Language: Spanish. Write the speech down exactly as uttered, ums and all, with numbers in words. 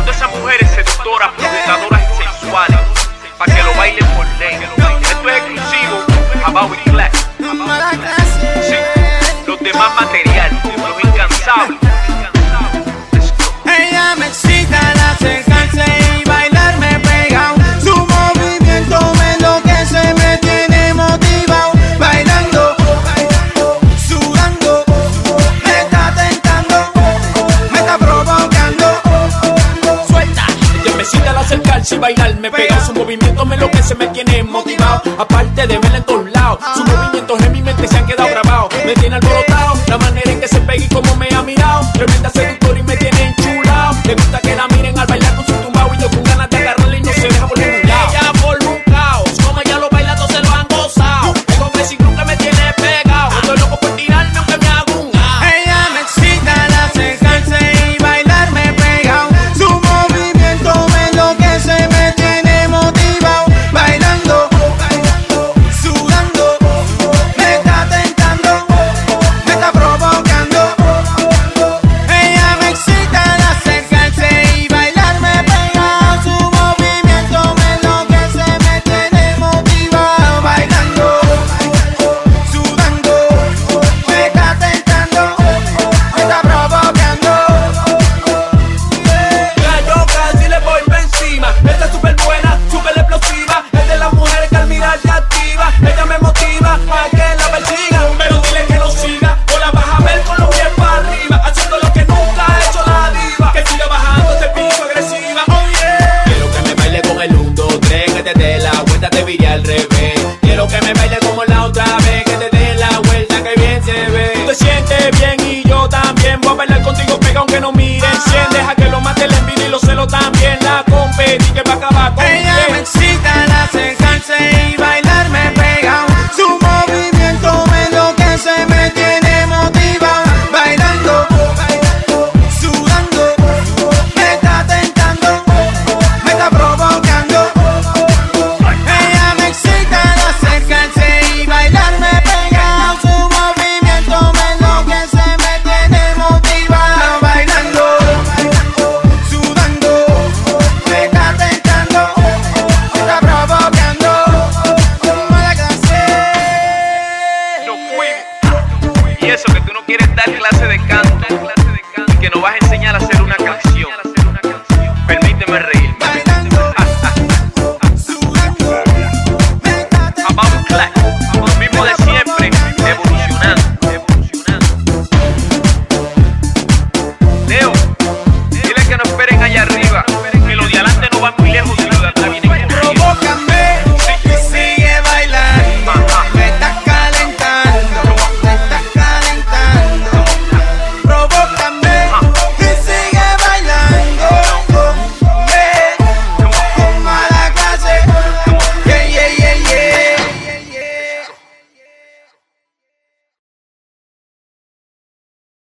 todas esas mujeres seductoras, provocadoras y sensuales, para que lo bailen por ley. Esto es exclusivo a Bobby Clack. Sí, los demás materiales, los incansables. Ella me excita al acercarse y bailarme pegado. Su movimiento me enloquece, me tiene motivado. Bailando, sudando, me está tentando, me está provocando. Suelta. Ella me excita al acercarse y bailarme pegado. Su movimiento me enloquece, me tiene motivado. Aparte de verla en todos lados, sus movimientos en mi mente se han quedado grabados. Me tiene alborotado, la manera en que se pega y cómo me ha mirado. Tremenda